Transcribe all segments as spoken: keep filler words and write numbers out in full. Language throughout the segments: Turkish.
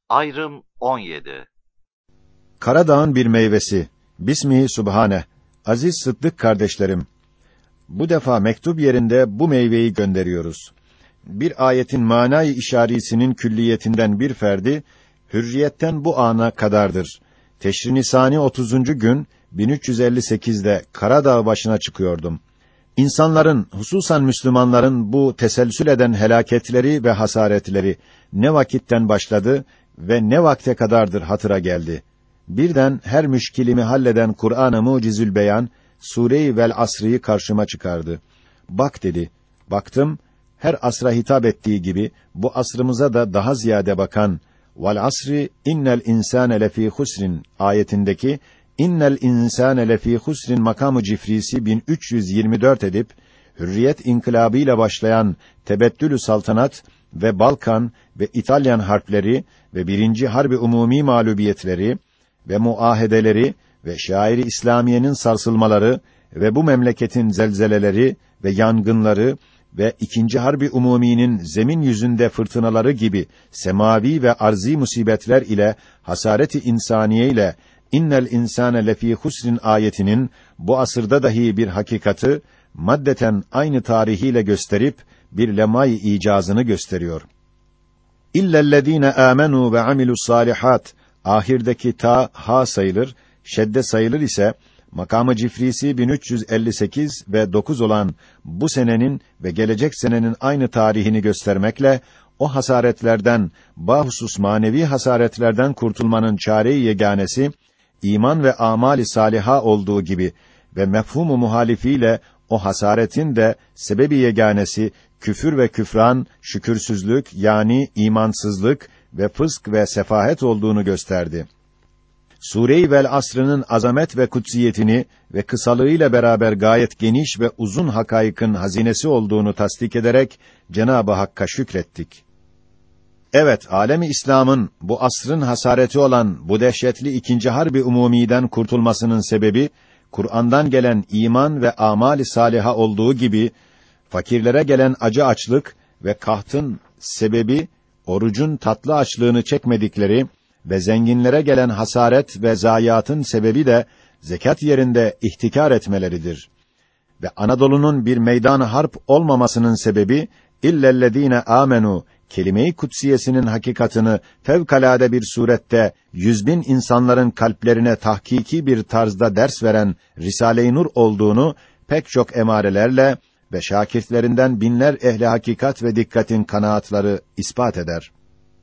Ayrım on yedi. Karadağ'ın bir meyvesi. Bismihi Subhane. Aziz Sıddık kardeşlerim, bu defa mektup yerinde bu meyveyi gönderiyoruz. Bir ayetin manayı işarisinin külliyetinden bir ferdi, hürriyetten bu ana kadardır. Teşrin Nisani otuzuncu gün bin üç yüz elli sekizde Karadağ başına çıkıyordum. İnsanların, hususan Müslümanların bu teselsül eden helaketleri ve hasaretleri ne vakitten başladı ve ne vakte kadardır hatıra geldi. Birden her müşkilimi halleden Kur'an-ı Mucizül Beyan, Sure-i Vel Asr'ı karşıma çıkardı. Bak dedi. Baktım, her asra hitap ettiği gibi bu asrımıza da daha ziyade bakan "Vel asri innel insane lefî husrin" ayetindeki "innel insane lefî husrin" makamı cifrisi bin üç yüz yirmi dört edip Hürriyet inkılabıyla başlayan Tebettülü Saltanat ve Balkan ve İtalyan harpleri ve birinci Harbi Umumi mağlubiyetleri ve muahedeleri ve şairi İslamiyenin sarsılmaları ve bu memleketin zelzeleleri ve yangınları ve ikinci Harbi Umumi'nin zemin yüzünde fırtınaları gibi semavi ve arzi musibetler ile hasareti insaniye ile innel insane lefî husrin ayetinin bu asırda dahi bir hakikati maddeten aynı tarihiyle gösterip bir lemay icazını gösteriyor. İllellezîne âmenû ve amilussâlihat ahirdeki ta ha sayılır, şedde sayılır ise makamı cifrisi bin üç yüz elli sekiz ve dokuz olan bu senenin ve gelecek senenin aynı tarihini göstermekle o hasaretlerden, bahusus manevi hasaretlerden kurtulmanın çare-i yeganesi iman ve amali saliha olduğu gibi ve mefhumu muhalifiyle o hasaretin de sebebi yeganesi küfür ve küfran, şükürsüzlük yani imansızlık ve fısk ve sefahet olduğunu gösterdi. Sure-i Vel Asr'ının azamet ve kutsiyetini ve kısalığıyla beraber gayet geniş ve uzun hakaikın hazinesi olduğunu tasdik ederek Cenab-ı Hakk'a şükrettik. Evet, alemi İslam'ın bu asrın hasareti olan bu dehşetli ikinci Harbi Umumi'den kurtulmasının sebebi Kur'an'dan gelen iman ve amali saliha olduğu gibi fakirlere gelen acı açlık ve kahtın sebebi orucun tatlı açlığını çekmedikleri ve zenginlere gelen hasaret ve zayiatın sebebi de zekat yerinde ihtikar etmeleridir. Ve Anadolu'nun bir meydan harp olmamasının sebebi illellezîne âmenû kelime-i kutsiyesinin hakikatını fevkalade bir surette yüz bin insanların kalplerine tahkiki bir tarzda ders veren Risale-i Nur olduğunu pek çok emarelerle ve şakirtlerinden binler ehli hakikat ve dikkatin kanaatları ispat eder.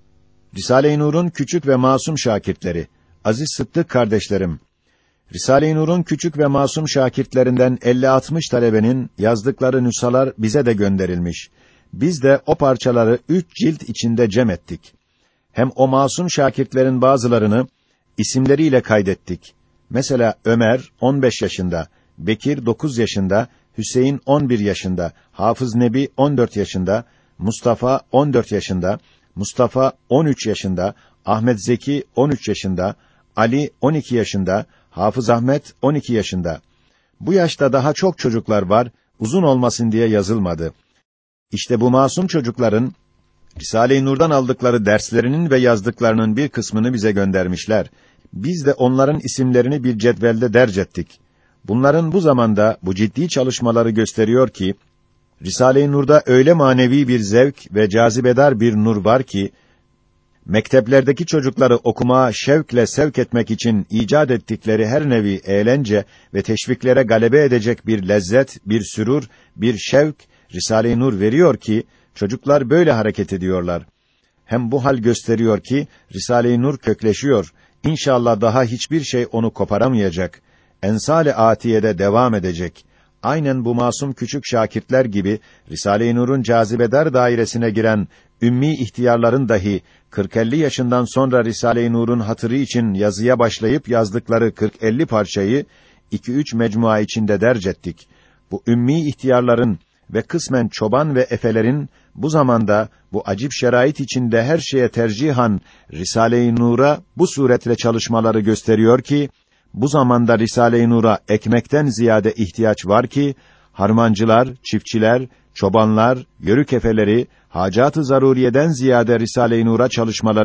Risale-i Nur'un küçük ve masum şakirtleri, aziz Sıddık kardeşlerim, Risale-i Nur'un küçük ve masum şakirtlerinden elli altmış talebenin yazdıkları nüshalar bize de gönderilmiş. Biz de o parçaları üç cilt içinde cem ettik. Hem o masum şakirtlerin bazılarını isimleriyle kaydettik. Mesela Ömer on beş yaşında, Bekir dokuz yaşında, Hüseyin on bir yaşında, Hafız Nebi on dört yaşında, Mustafa on dört yaşında, Mustafa on üç yaşında, Ahmet Zeki on üç yaşında, Ali on iki yaşında, Hafız Ahmet on iki yaşında. Bu yaşta daha çok çocuklar var, uzun olmasın diye yazılmadı. İşte bu masum çocukların Risale-i Nur'dan aldıkları derslerinin ve yazdıklarının bir kısmını bize göndermişler. Biz de onların isimlerini bir cetvelde derc ettik. Bunların bu zamanda bu ciddi çalışmaları gösteriyor ki Risale-i Nur'da öyle manevi bir zevk ve cazibedar bir nur var ki mekteplerdeki çocukları okumaya şevkle sevk etmek için icat ettikleri her nevi eğlence ve teşviklere galebe edecek bir lezzet, bir sürur, bir şevk Risale-i Nur veriyor ki çocuklar böyle hareket ediyorlar. Hem bu hal gösteriyor ki Risale-i Nur kökleşiyor. İnşallah daha hiçbir şey onu koparamayacak. Ensâl-i âtiyede devam edecek. Aynen bu masum küçük şakirtler gibi Risale-i Nur'un cazibedar dairesine giren ümmi ihtiyarların dahi kırk elli yaşından sonra Risale-i Nur'un hatırı için yazıya başlayıp yazdıkları kırk elli parçayı iki üç mecmua içinde derc ettik. Bu ümmi ihtiyarların ve kısmen çoban ve efelerin bu zamanda bu acip şerait içinde her şeye tercihan Risale-i Nur'a bu suretle çalışmaları gösteriyor ki bu zamanda Risale-i Nur'a ekmekten ziyade ihtiyaç var ki harmancılar, çiftçiler, çobanlar, yörük efeleri hacat-ı zaruriyeden ziyade Risale-i Nur'a çalışmaları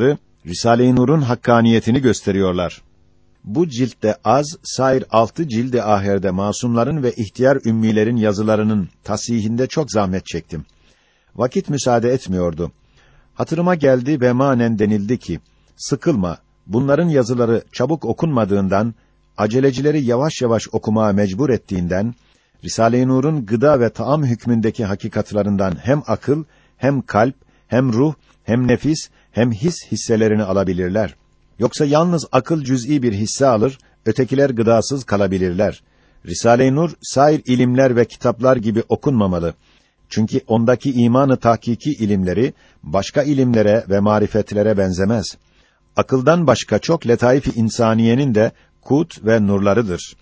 Risale-i Nur'un hakkaniyetini gösteriyorlar. Bu ciltte az, sair altı cildi ahirde masumların ve ihtiyar ümmilerin yazılarının tasihinde çok zahmet çektim. Vakit müsaade etmiyordu. Hatırıma geldi ve manen denildi ki, sıkılma, bunların yazıları çabuk okunmadığından, acelecileri yavaş yavaş okumaya mecbur ettiğinden, Risale-i Nur'un gıda ve taam hükmündeki hakikatlarından hem akıl, hem kalp, hem ruh, hem nefis, hem his hisselerini alabilirler. Yoksa yalnız akıl cüz'i bir hisse alır, ötekiler gıdasız kalabilirler. Risale-i Nur, sair ilimler ve kitaplar gibi okunmamalı. Çünkü ondaki imanı tahkiki ilimleri, başka ilimlere ve marifetlere benzemez. Akıldan başka çok letaif-i insaniyenin de kut ve nurlarıdır.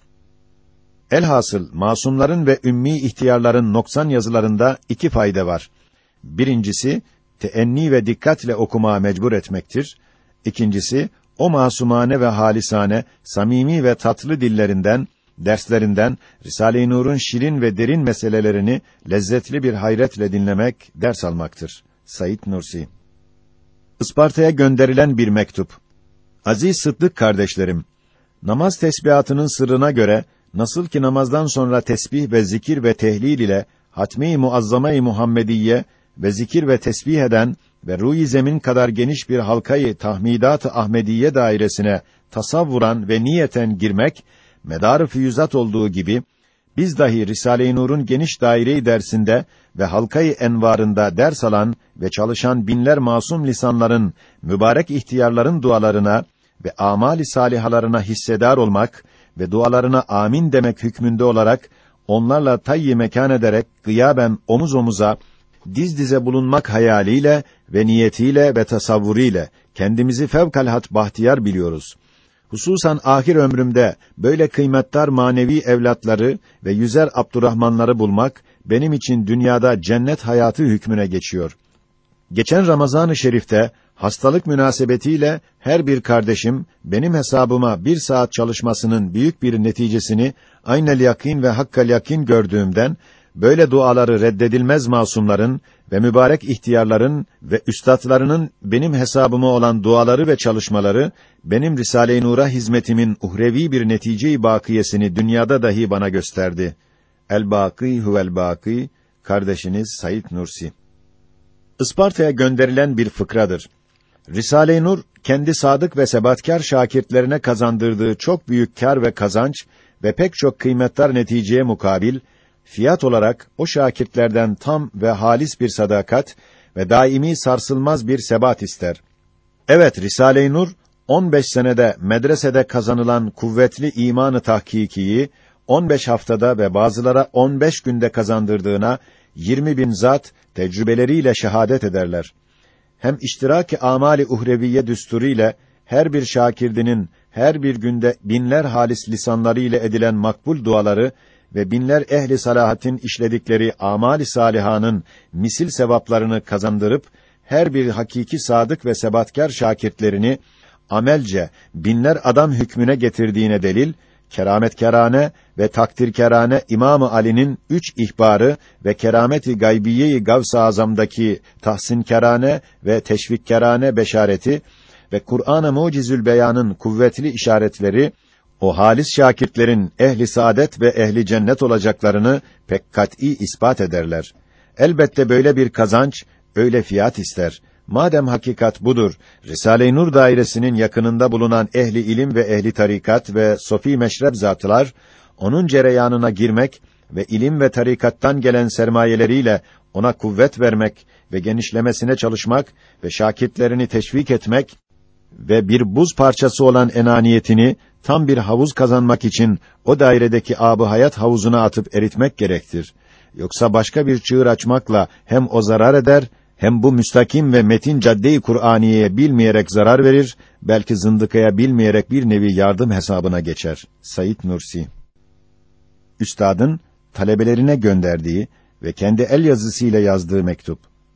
Elhasıl, masumların ve ümmi ihtiyarların noksan yazılarında iki fayda var. Birincisi, teenni ve dikkatle okumaya mecbur etmektir. İkincisi, o masumane ve halisane, samimi ve tatlı dillerinden, derslerinden, Risale-i Nur'un şirin ve derin meselelerini lezzetli bir hayretle dinlemek, ders almaktır. Said Nursi. Isparta'ya gönderilen bir mektup. Aziz Sıddık kardeşlerim, namaz tesbihatının sırrına göre, nasıl ki namazdan sonra tesbih ve zikir ve tehlil ile hatmi-i muazzama-i Muhammediye ve zikir ve tesbih eden ve ruh-i zemin kadar geniş bir halkayı tahmidat-ı Ahmediye dairesine tasavvuran ve niyeten girmek medar-ı füyüzat olduğu gibi, biz dahi Risale-i Nur'un geniş daire-i dersinde ve halkayı envarında ders alan ve çalışan binler masum lisanların, mübarek ihtiyarların dualarına ve amali salihalarına hissedar olmak ve dualarına amin demek hükmünde olarak, onlarla tayyi mekan ederek, gıyaben omuz omuza, diz dize bulunmak hayaliyle ve niyetiyle ve tasavvuriyle, kendimizi fevkalhat bahtiyar biliyoruz. Hususan ahir ömrümde böyle kıymetdar manevi evlatları ve yüzer Abdurrahmanları bulmak benim için dünyada cennet hayatı hükmüne geçiyor. Geçen Ramazan-ı Şerif'te hastalık münasebetiyle her bir kardeşim benim hesabıma bir saat çalışmasının büyük bir neticesini aynel yakîn ve hakkal yakîn gördüğümden böyle duaları reddedilmez masumların ve mübarek ihtiyarların ve üstadlarının benim hesabıma olan duaları ve çalışmaları benim Risale-i Nur'a hizmetimin uhrevi bir netice-i bakiyesini dünyada dahi bana gösterdi. El-Bâkî huvel-Bâkî, kardeşiniz Said Nursi. Isparta'ya gönderilen bir fıkradır. Risale-i Nur kendi sadık ve sebatkar şakirtlerine kazandırdığı çok büyük kâr ve kazanç ve pek çok kıymetdar neticeye mukabil fiyat olarak o şakirtlerden tam ve halis bir sadakat ve daimi sarsılmaz bir sebat ister. Evet, Risale-i Nur on beş senede medresede kazanılan kuvvetli imanı tahkikiyi on beş haftada ve bazılara on beş günde kazandırdığına yirmi bin zat tecrübeleriyle şehadet ederler. Hem iştiraki amali uhreviye düsturiyle her bir şakirdinin her bir günde binler halis lisanları ile edilen makbul duaları ve binler ehli salahatin işledikleri amali salihanın misil sevaplarını kazandırıp her bir hakiki sadık ve sebatkar şakirtlerini amelce binler adam hükmüne getirdiğine delil, kerametkerane ve takdirkerane İmam-ı Ali'nin üç ihbarı ve kerameti gaybiye-i Gavs-ı Azam'daki tahsinkerane ve teşvikkerane beşareti ve Kur'an-ı Mucizül Beyan'ın kuvvetli işaretleri, o halis şakirtlerin ehli saadet ve ehli cennet olacaklarını pek kat'î ispat ederler. Elbette böyle bir kazanç, öyle fiyat ister. Madem hakikat budur, Risale-i Nur dairesinin yakınında bulunan ehli ilim ve ehli tarikat ve sofi meşrep zatlar, onun cereyanına girmek ve ilim ve tarikattan gelen sermayeleriyle ona kuvvet vermek ve genişlemesine çalışmak ve şakirtlerini teşvik etmek ve bir buz parçası olan enaniyetini tam bir havuz kazanmak için o dairedeki âb-ı hayat havuzuna atıp eritmek gerektir. Yoksa başka bir çığır açmakla hem o zarar eder, hem bu müstakim ve metin cadde-i Kur'aniye'ye bilmeyerek zarar verir, belki zındıkaya bilmeyerek bir nevi yardım hesabına geçer. Said Nursi. Üstadın talebelerine gönderdiği ve kendi el yazısıyla yazdığı mektup.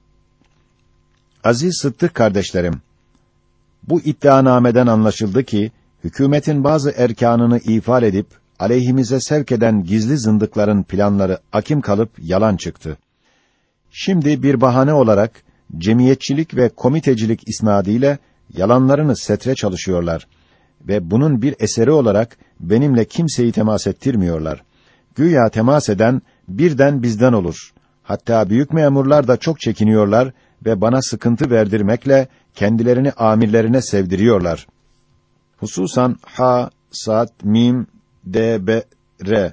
Aziz Sıddık kardeşlerim, bu iddianameden anlaşıldı ki hükümetin bazı erkanını ifade edip aleyhimize sevk eden gizli zındıkların planları akim kalıp yalan çıktı. Şimdi bir bahane olarak cemiyetçilik ve komitecilik isnadiyle yalanlarını setre çalışıyorlar ve bunun bir eseri olarak benimle kimseyi temas ettirmiyorlar. Güya temas eden birden bizden olur. Hatta büyük memurlar da çok çekiniyorlar ve bana sıkıntı verdirmekle kendilerini amirlerine sevdiriyorlar. Hususan ha, sad, mim, d, b, r.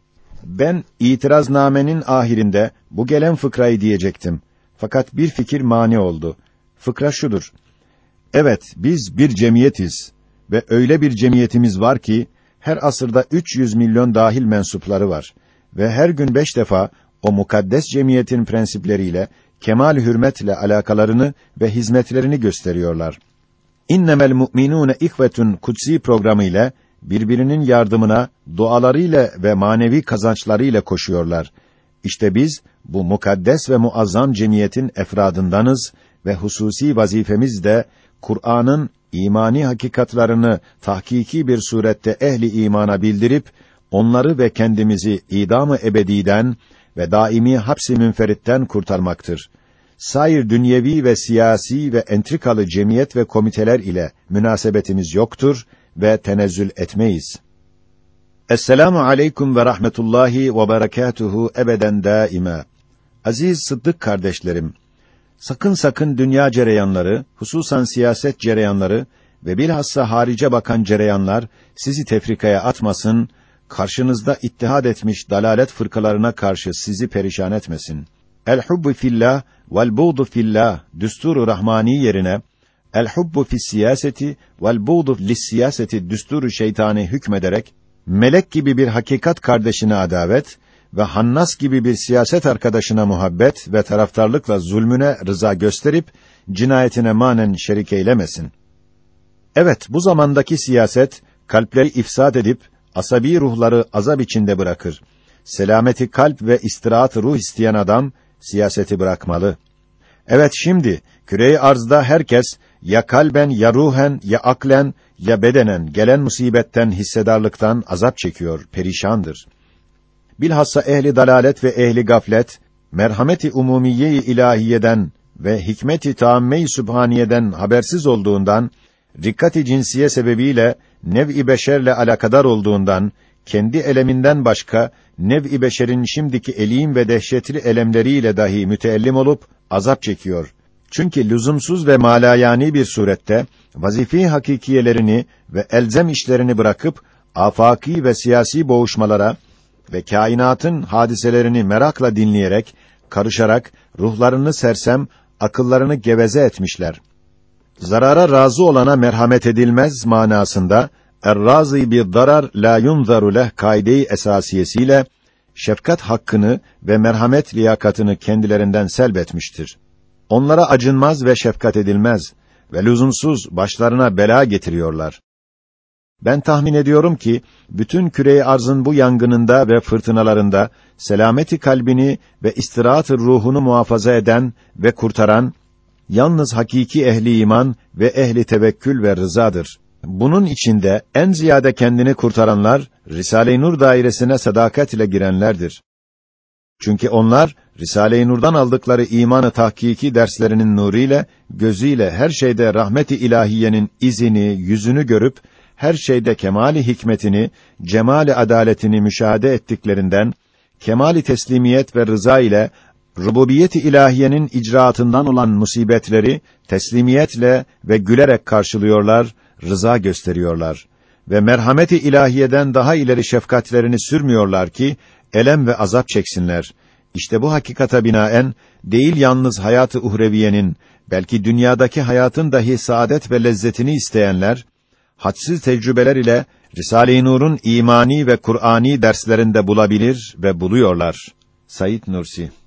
Ben itiraznamenin ahirinde bu gelen fıkrayı diyecektim. Fakat bir fikir mani oldu. Fıkra şudur: evet, biz bir cemiyetiz ve öyle bir cemiyetimiz var ki her asırda üç yüz milyon dahil mensupları var ve her gün beş defa o mukaddes cemiyetin prensipleriyle kemal hürmetle alakalarını ve hizmetlerini gösteriyorlar. İnnemel mu'minûne ihvetun kutsi programı ile birbirinin yardımına dualarıyla ve manevi kazançlarıyla koşuyorlar. İşte biz bu mukaddes ve muazzam cemiyetin efradındanız ve hususi vazifemiz de Kur'an'ın imani hakikatlarını tahkiki bir surette ehli imana bildirip onları ve kendimizi idam-ı ebediden ve daimi hapsi münferitten kurtarmaktır. Sair dünyevi ve siyasi ve entrikalı cemiyet ve komiteler ile münasebetimiz yoktur ve tenezzül etmeyiz. Esselamu aleyküm ve rahmetullahi ve berekatuhu ebeden daima. Aziz Sıddık kardeşlerim, sakın sakın dünya cereyanları, hususan siyaset cereyanları ve bilhassa harice bakan cereyanlar sizi tefrikaya atmasın, karşınızda ittihad etmiş dalalet fırkalarına karşı sizi perişan etmesin. El-hubbu fillah vel-buğdu fillah düsturu rahmani yerine el-hubbu fis-siyaseti vel-buğdu lis-siyaseti düsturu şeytani hükmederek melek gibi bir hakikat kardeşine adavet ve Hannas gibi bir siyaset arkadaşına muhabbet ve taraftarlıkla zulmüne rıza gösterip cinayetine manen şerik eylemesin. Evet, bu zamandaki siyaset kalpleri ifsad edip asabi ruhları azap içinde bırakır. Selameti kalp ve istirahat ruh isteyen adam siyaseti bırakmalı. Evet, şimdi küre-i arzda herkes ya kalben ya ruhen ya aklen ya bedenen gelen musibetten, hissedarlıktan azap çekiyor, perişandır. Bilhassa ehli dalalet ve ehli gaflet merhameti umumiye-i ilahiyeden ve hikmeti taamme-i sübhaniyeden habersiz olduğundan, rikkat-i cinsiye sebebiyle nev-i beşerle alakadar olduğundan, kendi eleminden başka nev-i beşerin şimdiki elim ve dehşetli elemleriyle dahi müteellim olup azap çekiyor. Çünkü lüzumsuz ve malayani bir surette vazife-i hakikiyelerini ve elzem işlerini bırakıp afaki ve siyasi boğuşmalara ve kainatın hadiselerini merakla dinleyerek, karışarak ruhlarını sersem, akıllarını geveze etmişler. Zarara razı olana merhamet edilmez manasında er-razî bi-darar la yunzaru leh kaide-i esasiyesiyle şefkat hakkını ve merhamet liyakatını kendilerinden selbetmiştir. Onlara acınmaz ve şefkat edilmez ve lüzumsuz başlarına bela getiriyorlar. Ben tahmin ediyorum ki bütün küre-i arzın bu yangınında ve fırtınalarında selameti kalbini ve istirahat-ı ruhunu muhafaza eden ve kurtaran yalnız hakiki ehli iman ve ehli tevekkül ve rızadır. Bunun içinde en ziyade kendini kurtaranlar Risale-i Nur dairesine sadakat ile girenlerdir. Çünkü onlar Risale-i Nur'dan aldıkları imanı tahkiki derslerinin nuruyla, gözüyle her şeyde rahmet-i ilahiyenin izini, yüzünü görüp her şeyde kemali hikmetini, cemali adaletini müşahede ettiklerinden kemali teslimiyet ve rıza ile rububiyet-i ilahiyenin icraatından olan musibetleri teslimiyetle ve gülerek karşılıyorlar, rıza gösteriyorlar ve merhamet-i ilahiyeden daha ileri şefkatlerini sürmüyorlar ki elem ve azap çeksinler. İşte bu hakikata binaen değil yalnız hayatı uhreviyenin, belki dünyadaki hayatın dahi saadet ve lezzetini isteyenler hadsiz tecrübeler ile Risale-i Nur'un imani ve Kur'ani derslerinde bulabilir ve buluyorlar. Said Nursi